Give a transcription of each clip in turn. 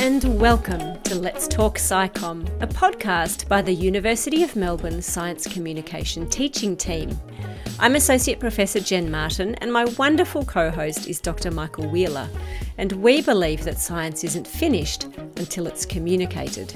and welcome to Let's Talk SciComm, a podcast by the University of Melbourne Science Communication Teaching Team. I'm Associate Professor Jen Martin, and my wonderful co-host is Dr. Michael Wheeler, and we believe that science isn't finished until it's communicated.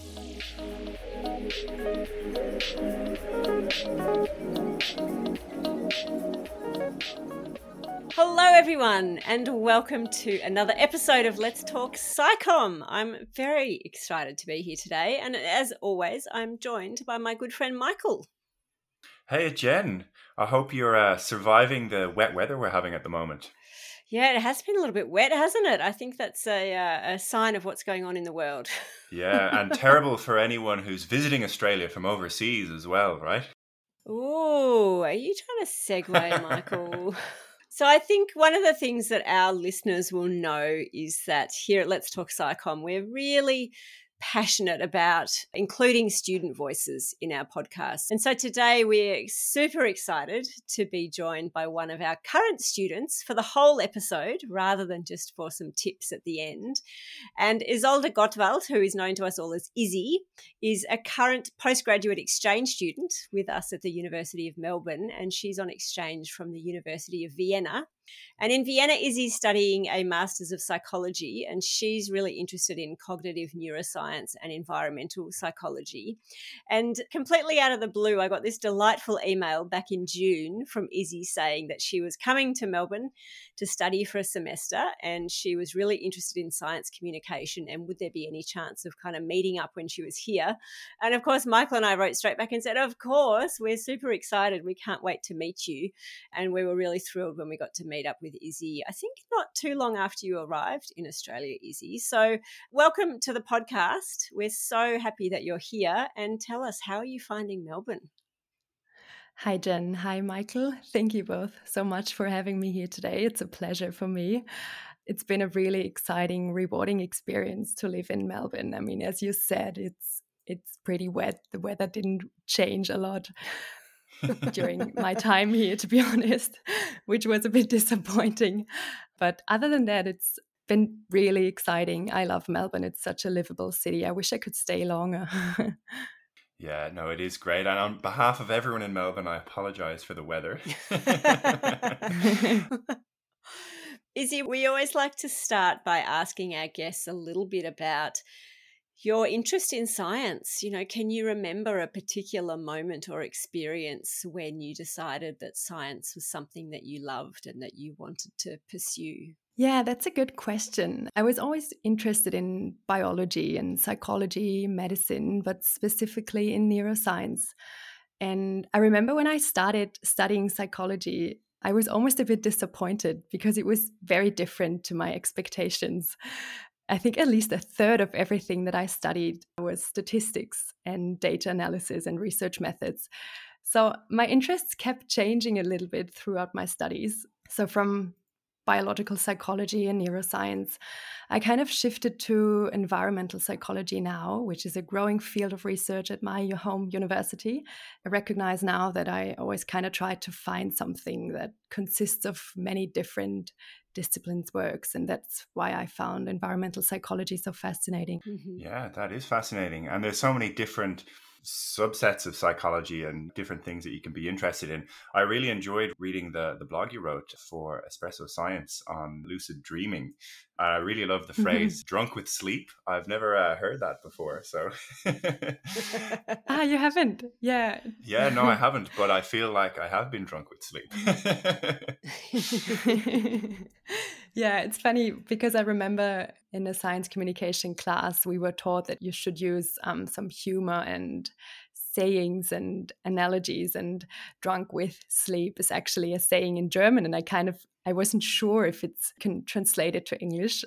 Hello everyone, and welcome to another episode of Let's Talk SciComm. I'm very excited to be here today, and as always, I'm joined by my good friend Michael. Hey Jen, I hope you're surviving the wet weather we're having at the moment. Yeah, it has been a little bit wet, hasn't it? I think that's a sign of what's going on in the world. Yeah, and terrible for anyone who's visiting Australia from overseas as well, right? Ooh, are you trying to segue, Michael? So I think one of the things that our listeners will know is that here at Let's Talk SciComm, we're really passionate about including student voices in our podcast. And so today we're super excited to be joined by one of our current students for the whole episode rather than just for some tips at the end. And Isolde Gottwald, who is known to us all as Izzy, is a current postgraduate exchange student with us at the University of Melbourne, and she's on exchange from the University of Vienna. And in Vienna, Izzy's studying a Masters of Psychology, and she's really interested in cognitive neuroscience and environmental psychology. And completely out of the blue, I got this delightful email back in June from Izzy saying that she was coming to Melbourne to study for a semester, and she was really interested in science communication, and would there be any chance of kind of meeting up when she was here? And of course, Michael and I wrote straight back and said, of course, we're super excited. We can't wait to meet you. And we were really thrilled when we got to meet up with Izzy, I think not too long after you arrived in Australia, Izzy. So welcome to the podcast. We're so happy that you're here, and tell us, how are you finding Melbourne? Hi, Jen. Hi, Michael. Thank you both so much for having me here today. It's a pleasure for me. It's been a really exciting, rewarding experience to live in Melbourne. I mean, as you said, it's pretty wet. The weather didn't change a lot during my time here, to be honest, which was a bit disappointing. But other than that, it's been really exciting. I love Melbourne. It's such a livable city. I wish I could stay longer. Yeah, no, it is great. And on behalf of everyone in Melbourne, I apologize for the weather. Izzy, we always like to start by asking our guests a little bit about your interest in science. You know, can you remember a particular moment or experience when you decided that science was something that you loved and that you wanted to pursue? Yeah, that's a good question. I was always interested in biology and psychology, medicine, but specifically in neuroscience. And I remember when I started studying psychology, I was almost a bit disappointed because it was very different to my expectations. I think at least a third of everything that I studied was statistics and data analysis and research methods. So my interests kept changing a little bit throughout my studies. So from biological psychology and neuroscience, I kind of shifted to environmental psychology now, which is a growing field of research at my home university. I recognize now that I always kind of try to find something that consists of many different disciplines works, and that's why I found environmental psychology so fascinating. Mm-hmm. Yeah, that is fascinating. And there's so many different subsets of psychology and different things that you can be interested in. I really enjoyed reading the blog you wrote for Espresso Science on lucid dreaming. I really love the phrase drunk with sleep. I've never heard that before. So You haven't? Yeah. Yeah, no, I haven't, but I feel like I have been drunk with sleep. Yeah, it's funny because I remember in a science communication class, we were taught that you should use some humor and sayings and analogies, and drunk with sleep is actually a saying in German. And I wasn't sure if it's can translate it to English.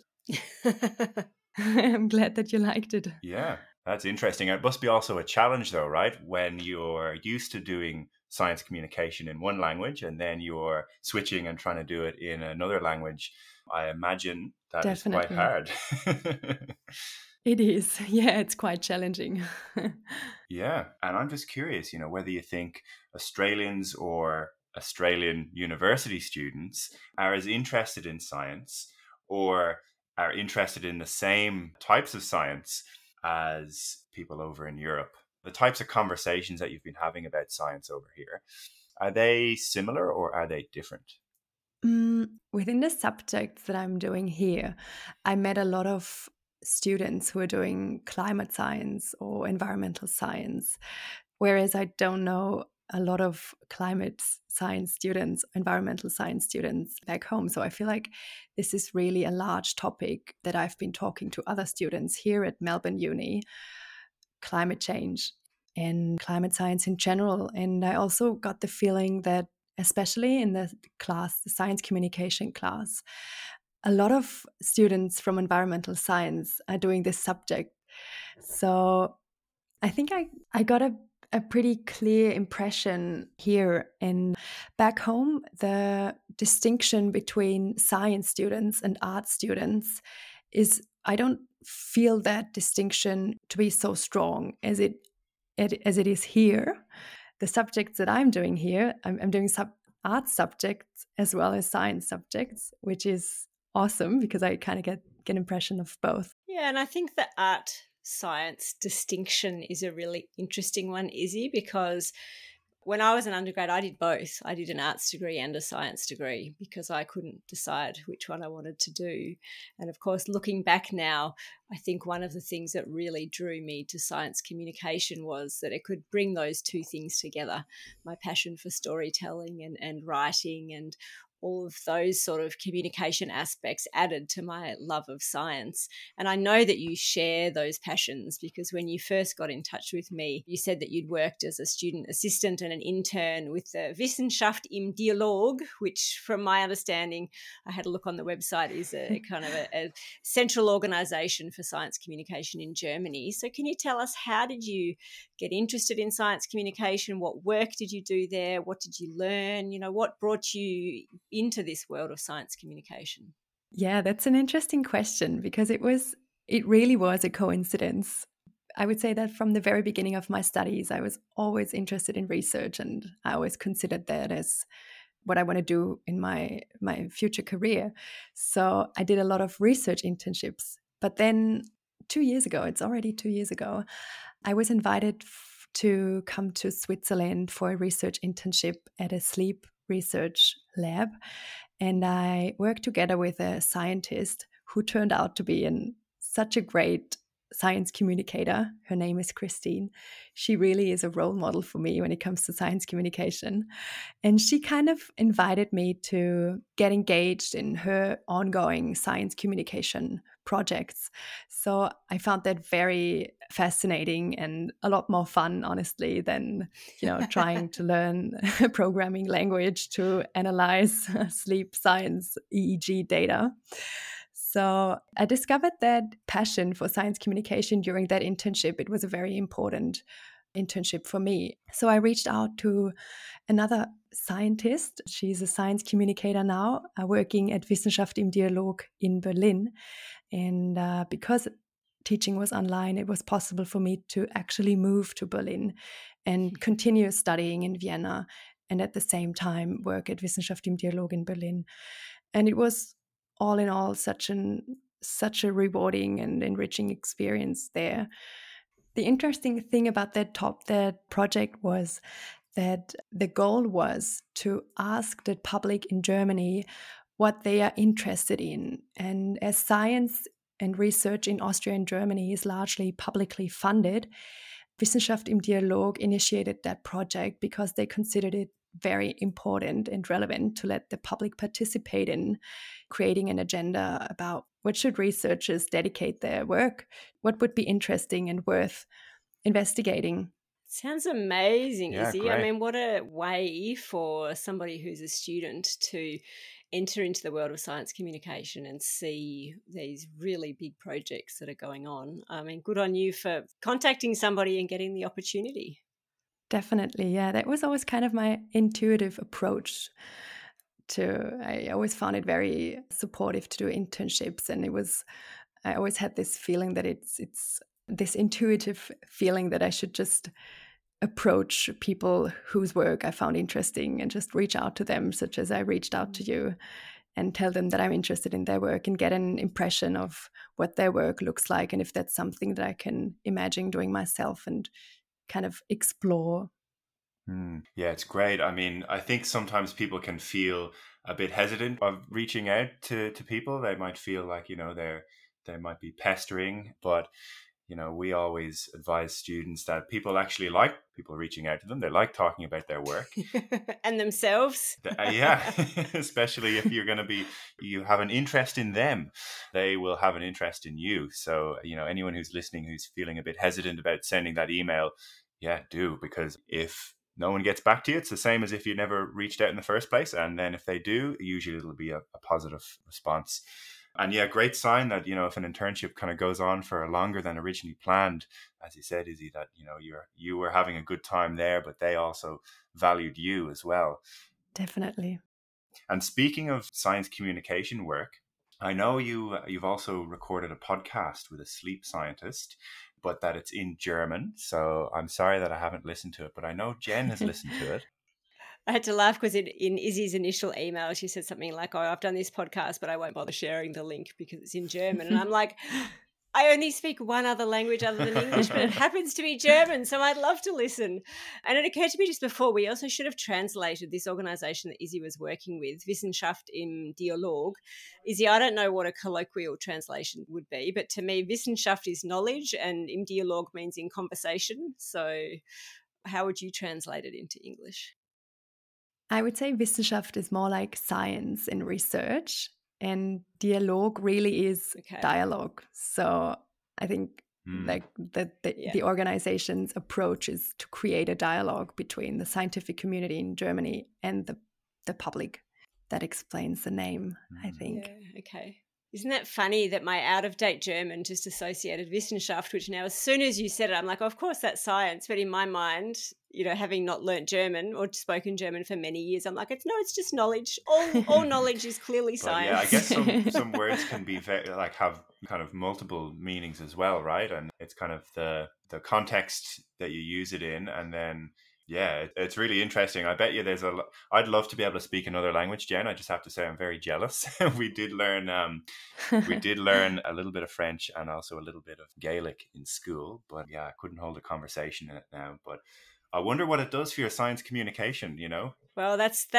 I'm glad that you liked it. Yeah, that's interesting. It must be also a challenge though, right? When you're used to doing science communication in one language and then you're switching and trying to do it in another language. I imagine that Definitely. is quite hard. It is. Yeah, it's quite challenging. Yeah. And I'm just curious, whether you think Australians or Australian university students are as interested in science, or are interested in the same types of science as people over in Europe? The types of conversations that you've been having about science over here, are they similar or are they different? Within the subjects that I'm doing here, I met a lot of students who are doing climate science or environmental science, whereas I don't know a lot of climate science students, environmental science students back home. So I feel like this is really a large topic that I've been talking to other students here at Melbourne Uni, climate change and climate science in general. And I also got the feeling that, especially in the class, the science communication class, a lot of students from environmental science are doing this subject. So I think I got a pretty clear impression here. And back home, the distinction between science students and art students is, I don't feel that distinction to be so strong as it is here. The subjects that I'm doing here, I'm doing art subjects as well as science subjects, which is awesome because I kind of get an impression of both. Yeah, and I think the art science distinction is a really interesting one, Izzy, because when I was an undergrad, I did both. I did an arts degree and a science degree because I couldn't decide which one I wanted to do. And of course, looking back now, I think one of the things that really drew me to science communication was that it could bring those two things together. My passion for storytelling and writing and all of those sort of communication aspects added to my love of science. And I know that you share those passions because when you first got in touch with me, you said that you'd worked as a student assistant and an intern with the Wissenschaft im Dialog, which from my understanding, I had a look on the website, is a kind of a central organization for science communication in Germany. So can you tell us, how did you get interested in science communication? What work did you do there? What did you learn? You know, what brought you into this world of science communication? Yeah, that's an interesting question because it really was a coincidence. I would say that from the very beginning of my studies, I was always interested in research, and I always considered that as what I want to do in my future career. So I did a lot of research internships. But then 2 years ago, it's already 2 years ago, I was invited to come to Switzerland for a research internship at a sleep research lab. And I worked together with a scientist who turned out to be such a great science communicator. Her name is Christine. She really is a role model for me when it comes to science communication. And she kind of invited me to get engaged in her ongoing science communication projects. So I found that very fascinating and a lot more fun, honestly, than trying to learn a programming language to analyze sleep science EEG data. So I discovered that passion for science communication during that internship. It was a very important internship for me. So I reached out to another scientist. She's a science communicator now, working at Wissenschaft im Dialog in Berlin. And because teaching was online, it was possible for me to actually move to Berlin and continue studying in Vienna and at the same time work at Wissenschaft im Dialog in Berlin. And it was all in all such a rewarding and enriching experience there. The interesting thing about that project was that the goal was to ask the public in Germany what they are interested in. And as science and research in Austria and Germany is largely publicly funded, Wissenschaft im Dialog initiated that project because they considered it very important and relevant to let the public participate in creating an agenda about what should researchers dedicate their work, what would be interesting and worth investigating. Sounds amazing, Yeah, Izzy. great. I mean, what a way for somebody who's a student to enter into the world of science communication and see these really big projects that are going on. I mean, good on you for contacting somebody and getting the opportunity. Definitely, yeah. That was always kind of my intuitive approach I always found it very supportive to do internships, and I always had this feeling that it's this intuitive feeling that I should just approach people whose work I found interesting and just reach out to them, such as I reached out to you. and tell them that I'm interested in their work and get an impression of what their work looks like and if that's something that I can imagine doing myself and kind of explore. Yeah, it's great. I mean, I think sometimes people can feel a bit hesitant of reaching out to people. They might feel like, they might be pestering, but we always advise students that people actually like people reaching out to them. They like talking about their work and themselves. Yeah, especially if you have an interest in them, they will have an interest in you. So, anyone who's listening who's feeling a bit hesitant about sending that email, yeah, do, because if no one gets back to you, it's the same as if you never reached out in the first place. And then if they do, usually it'll be a positive response. And yeah, great sign that, if an internship kind of goes on for longer than originally planned, as you said, Izzy, that, you were having a good time there, but they also valued you as well. Definitely. And speaking of science communication work, I know you've also recorded a podcast with a sleep scientist, but that it's in German. So I'm sorry that I haven't listened to it, but I know Jen has listened to it. I had to laugh because in Izzy's initial email, she said something like, "Oh, I've done this podcast, but I won't bother sharing the link because it's in German." And I'm like, I only speak one other language other than English, but it happens to be German, so I'd love to listen. And it occurred to me just before, we also should have translated this organisation that Izzy was working with, Wissenschaft im Dialog. Izzy, I don't know what a colloquial translation would be, but to me, Wissenschaft is knowledge and im Dialog means in conversation. So how would you translate it into English? I would say Wissenschaft is more like science and research, and dialogue really is dialogue. So I think like the organization's approach is to create a dialogue between the scientific community in Germany and the public. That explains the name, I think. Yeah, okay. Isn't that funny that my out-of-date German just associated Wissenschaft, which now as soon as you said it, I'm like, oh, of course that's science. But in my mind, having not learnt German or spoken German for many years, I'm like, it's just knowledge. All knowledge is clearly science. Yeah, I guess some words can be have kind of multiple meanings as well, right? And it's kind of the context that you use it in, and then yeah, it's really interesting. I bet you I'd love to be able to speak another language, Jen. I just have to say I'm very jealous. We did learn a little bit of French and also a little bit of Gaelic in school, but yeah, I couldn't hold a conversation in it now. But I wonder what it does for your science communication, Well, that's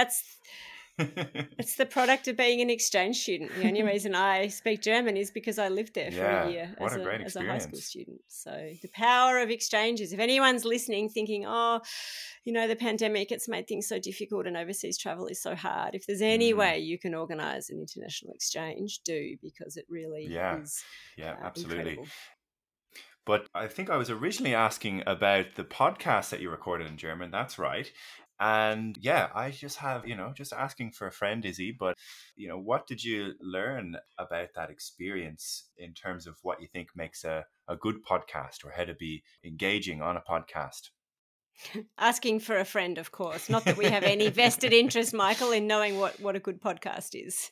it's the product of being an exchange student. The only reason I speak German is because I lived there for a year as a high school student. So the power of exchanges. If anyone's listening thinking, the pandemic, it's made things so difficult and overseas travel is so hard. If there's any way you can organise an international exchange, do, because it really is absolutely. Incredible. But I think I was originally asking about the podcast that you recorded in German. That's right. And yeah, I just have, just asking for a friend, Izzy, but, what did you learn about that experience in terms of what you think makes a good podcast or how to be engaging on a podcast? Asking for a friend, of course. Not that we have any vested interest, Michael, in knowing what a good podcast is.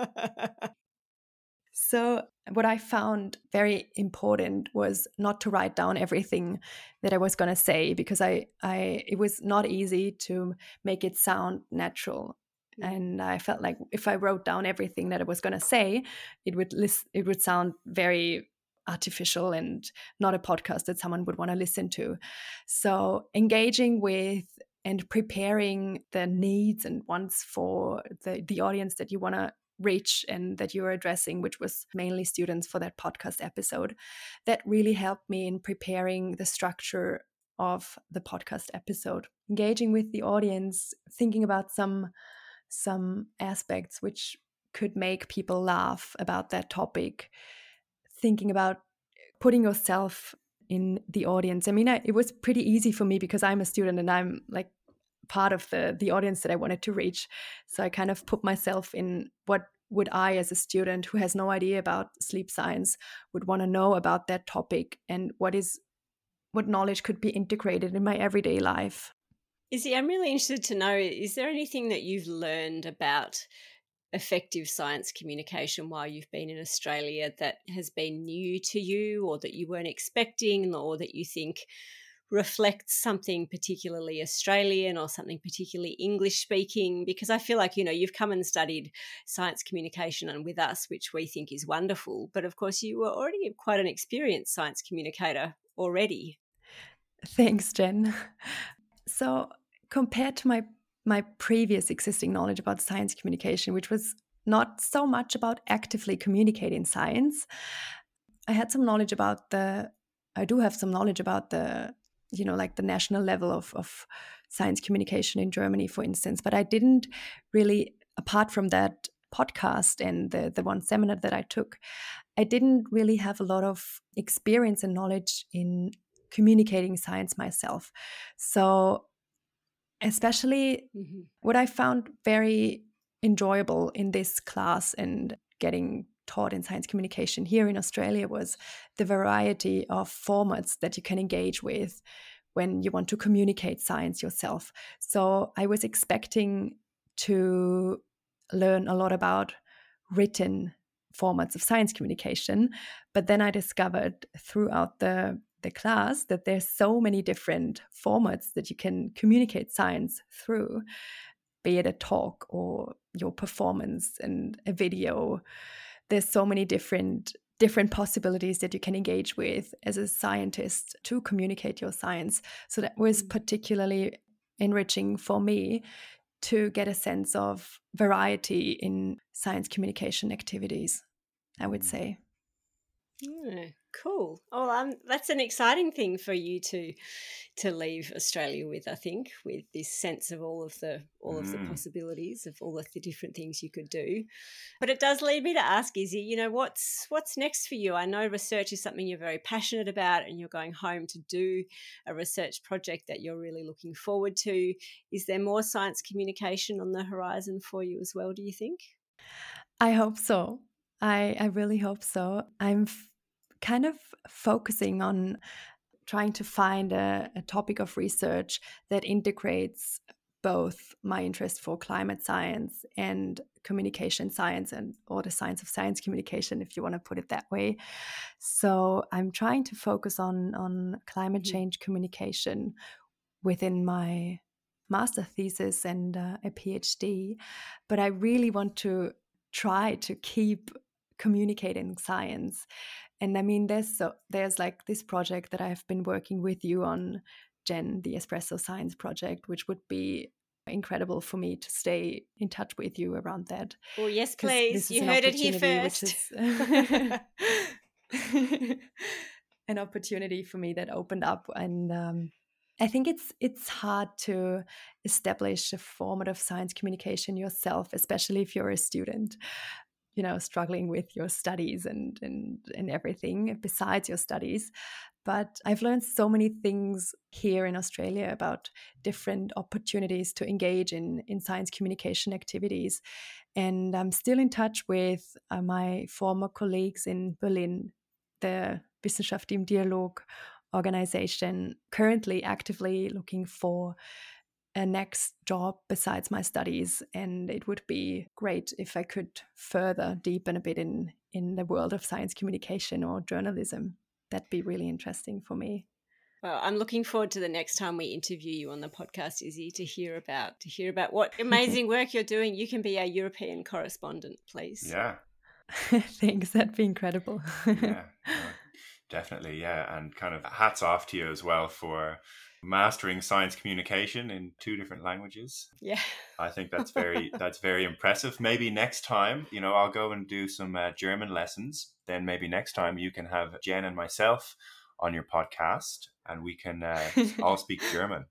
So what I found very important was not to write down everything that I was going to say, because it was not easy to make it sound natural. And I felt like if I wrote down everything that I was going to say, it would sound very artificial and not a podcast that someone would want to listen to. So engaging with and preparing the needs and wants for the audience that you want to reach and that you were addressing, which was mainly students for that podcast episode, that really helped me in preparing the structure of the podcast episode. Engaging with the audience, thinking about some aspects which could make people laugh about that topic, thinking about putting yourself in the audience. I mean, it was pretty easy for me because I'm a student and I'm like part of the audience that I wanted to reach. So I kind of put myself in what would I, as a student who has no idea about sleep science, would want to know about that topic, and what knowledge could be integrated in my everyday life. Izzy, I'm really interested to know, is there anything that you've learned about effective science communication while you've been in Australia that has been new to you, or that you weren't expecting, or that you think reflects something particularly Australian or something particularly English speaking? Because I feel like, you've come and studied science communication and with us, which we think is wonderful. But of course, you were already quite an experienced science communicator already. Thanks, Jen. So compared to my previous existing knowledge about science communication, which was not so much about actively communicating science, I do have some knowledge about the, like the national level of science communication in Germany, for instance. But I didn't really, apart from that podcast and the one seminar that I took, I didn't really have a lot of experience and knowledge in communicating science myself. So especially what I found very enjoyable in this class and getting taught in science communication here in Australia was the variety of formats that you can engage with when you want to communicate science yourself. So I was expecting to learn a lot about written formats of science communication, but then I discovered throughout the class that there's so many different formats that you can communicate science through, be it a talk or your performance and a video. There's so many different possibilities that you can engage with as a scientist to communicate your science. So that was particularly enriching for me to get a sense of variety in science communication activities, I would say. Cool. Oh, that's an exciting thing for you to leave Australia with, I think, with this sense of all of the possibilities of all of the different things you could do. But it does lead me to ask, Izzy, what's next for you? I know research is something you're very passionate about and you're going home to do a research project that you're really looking forward to. Is there more science communication on the horizon for you as well, do you think? I hope so. I really hope so. I'm kind of focusing on trying to find a topic of research that integrates both my interest for climate science and communication science, or the science of science communication, if you want to put it that way. So I'm trying to focus on climate change communication within my master thesis and a PhD, but I really want to try to keep communicating science. And I mean, there's like this project that I've been working with you on, Jen, the Espresso Science Project, which would be incredible for me to stay in touch with you around that. Oh, yes, please. You heard it here first. An opportunity for me that opened up. And I think it's hard to establish a format of science communication yourself, especially if you're a student, struggling with your studies and everything besides your studies. But I've learned so many things here in Australia about different opportunities to engage in science communication activities. And I'm still in touch with my former colleagues in Berlin, the Wissenschaft im Dialog organization, currently actively looking for a next job besides my studies. And it would be great if I could further deepen a bit in the world of science communication or journalism. That'd be really interesting for me. Well, I'm looking forward to the next time we interview you on the podcast, Izzy, to hear about what amazing work you're doing. You can be our European correspondent, please. Yeah. Thanks. That'd be incredible. Yeah, definitely. Yeah. And kind of hats off to you as well for mastering science communication in 2 different languages. Yeah. I think that's very impressive. Maybe next time, I'll go and do some German lessons. Then maybe next time you can have Jen and myself on your podcast and we can all speak German.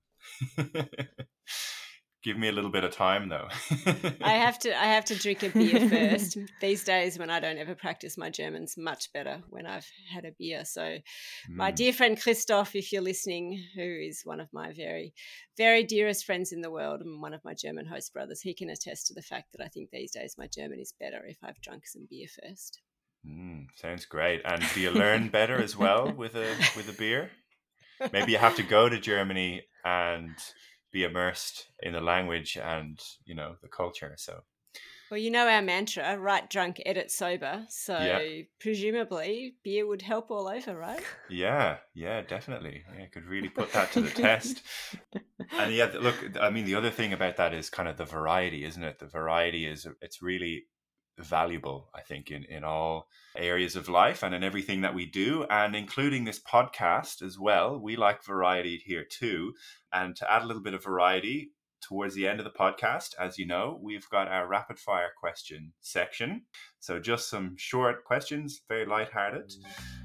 Give me a little bit of time, though. I have to drink a beer first. These days, when I don't ever practice, my German's much better when I've had a beer. So my dear friend Christoph, if you're listening, who is one of my very, very dearest friends in the world and one of my German host brothers, he can attest to the fact that I think these days my German is better if I've drunk some beer first. Sounds great. And do you learn better as well with a beer? Maybe you have to go to Germany and be immersed in the language and the culture. So Well, you know our mantra, write drunk, edit sober. So presumably beer would help all over, right? Yeah, definitely. Yeah, could really put that to the test. And yeah, look, I mean, the other thing about that is kind of the variety, isn't it? The variety it's really valuable, I think, in all areas of life and in everything that we do, and including this podcast as well. We like variety here too. And to add a little bit of variety, towards the end of the podcast, as you know, we've got our rapid fire question section. So just some short questions, very lighthearted.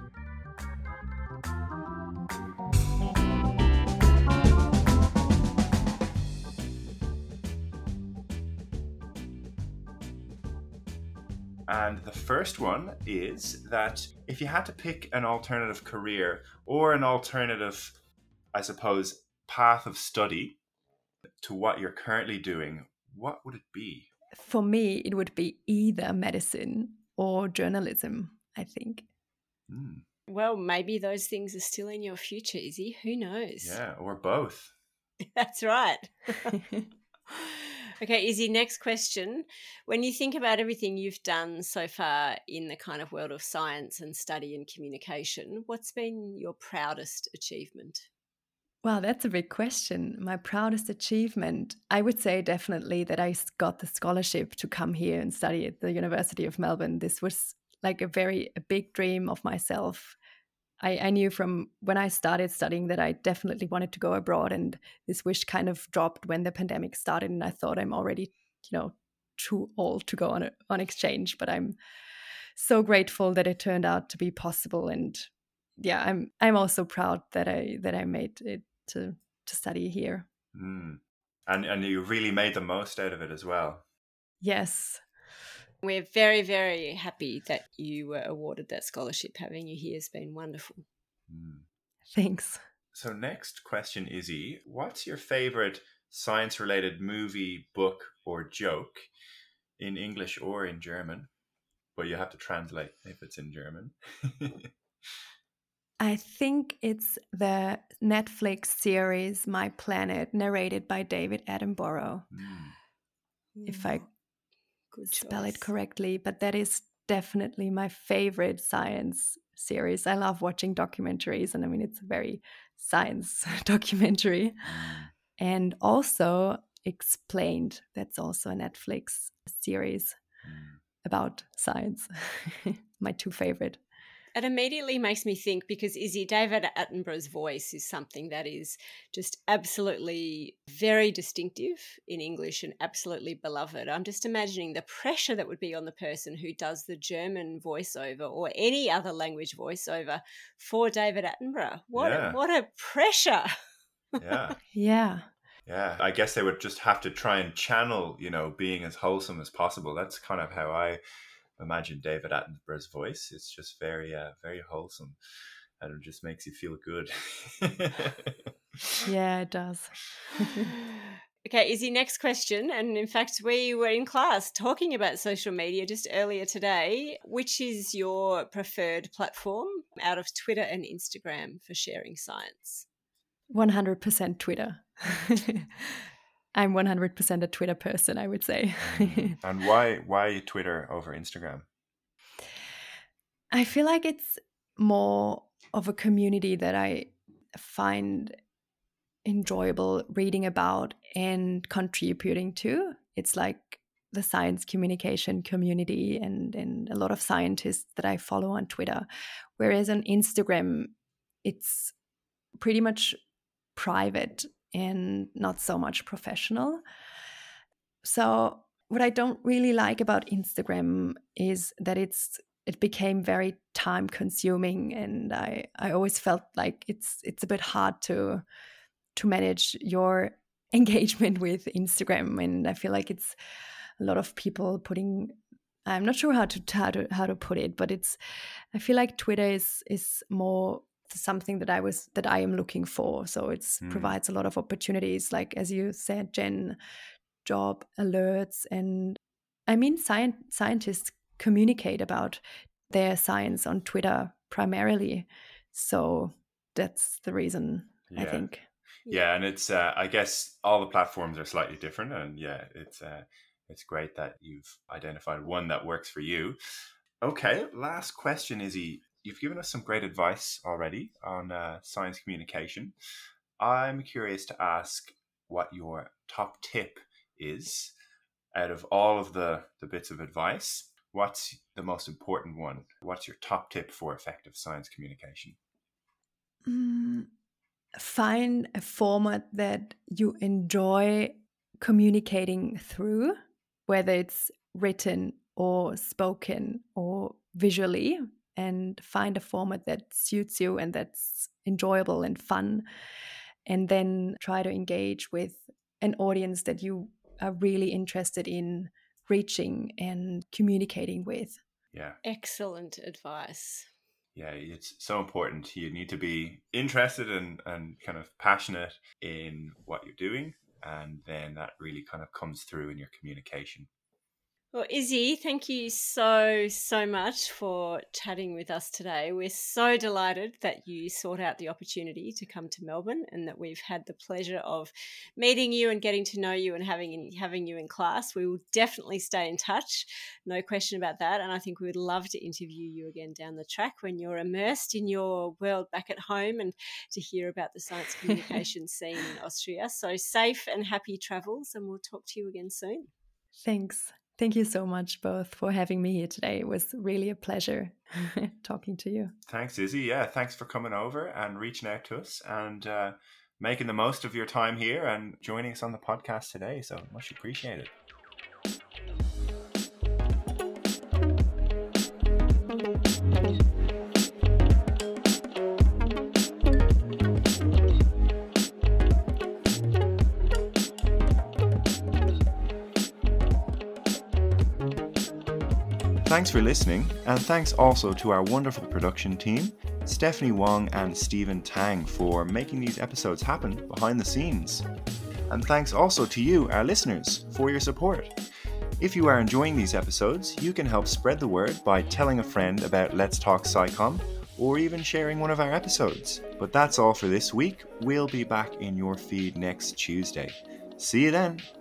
And the first one is that if you had to pick an alternative career or an alternative, I suppose, path of study to what you're currently doing, what would it be? For me, it would be either medicine or journalism, I think. Well, maybe those things are still in your future, Izzy. Who knows? Yeah, or both. That's right. Okay, Izzy, next question. When you think about everything you've done so far in the kind of world of science and study and communication, what's been your proudest achievement? Wow, that's a big question. My proudest achievement, I would say definitely that I got the scholarship to come here and study at the University of Melbourne. This was like a big dream of myself. I knew from when I started studying that I definitely wanted to go abroad, and this wish kind of dropped when the pandemic started, and I thought I'm already, too old to go on exchange. But I'm so grateful that it turned out to be possible, and yeah, I'm also proud that I made it to study here. And you really made the most out of it as well. Yes. We're very, very happy that you were awarded that scholarship. Having you here has been wonderful. Thanks. So next question, Izzy, what's your favorite science-related movie, book, or joke in English or in German? But you have to translate if it's in German. I think it's the Netflix series My Planet, narrated by David Attenborough. If I spell it correctly, but that is definitely my favorite science series. I love watching documentaries, and I mean, it's a very science documentary. And also Explained, that's also a Netflix series about science. My two favorite. It immediately makes me think, because Izzy, David Attenborough's voice is something that is just absolutely very distinctive in English and absolutely beloved. I'm just imagining the pressure that would be on the person who does the German voiceover or any other language voiceover for David Attenborough. What a pressure. Yeah. Yeah. Yeah, I guess they would just have to try and channel, being as wholesome as possible. That's kind of how I imagine David Attenborough's voice. It's just very, very wholesome, and it just makes you feel good. Yeah, it does. Okay, Izzy, next question. And in fact, we were in class talking about social media just earlier today. Which is your preferred platform out of Twitter and Instagram for sharing science? 100% Twitter. I'm 100% a Twitter person, I would say. And why Twitter over Instagram? I feel like it's more of a community that I find enjoyable reading about and contributing to. It's like the science communication community and a lot of scientists that I follow on Twitter. Whereas on Instagram, it's pretty much private and not so much professional. So what I don't really like about Instagram is that it became very time consuming, and I always felt like it's a bit hard to manage your engagement with Instagram, and I feel like it's a lot of people putting, I'm not sure how to put it, but I feel like Twitter is more something that I am looking for. So it provides a lot of opportunities, like as you said, Jen, job alerts, and I mean scientists communicate about their science on Twitter primarily. So that's the reason, I think. Yeah, and it's I guess all the platforms are slightly different, and it's it's great that you've identified one that works for you. Okay, last question, Izzy. You've given us some great advice already on science communication. I'm curious to ask what your top tip is out of all of the bits of advice. What's the most important one? What's your top tip for effective science communication? Find a format that you enjoy communicating through, whether it's written or spoken or visually, and find a format that suits you and that's enjoyable and fun. And then try to engage with an audience that you are really interested in reaching and communicating with. Yeah. Excellent advice. Yeah, it's so important. You need to be interested and kind of passionate in what you're doing. And then that really kind of comes through in your communication. Well, Izzy, thank you so much for chatting with us today. We're so delighted that you sought out the opportunity to come to Melbourne and that we've had the pleasure of meeting you and getting to know you and having you in class. We will definitely stay in touch, no question about that. And I think we would love to interview you again down the track when you're immersed in your world back at home and to hear about the science communication scene in Austria. So safe and happy travels, and we'll talk to you again soon. Thanks. Thank you so much both for having me here today. It was really a pleasure talking to you. Thanks, Izzy. Yeah, thanks for coming over and reaching out to us and making the most of your time here and joining us on the podcast today. So much appreciated. Thanks for listening, and thanks also to our wonderful production team, Stephanie Wong and Stephen Tang, for making these episodes happen behind the scenes. And thanks also to you, our listeners, for your support. If you are enjoying these episodes, you can help spread the word by telling a friend about Let's Talk SciComm, or even sharing one of our episodes. But that's all for this week. We'll be back in your feed next Tuesday. See you then.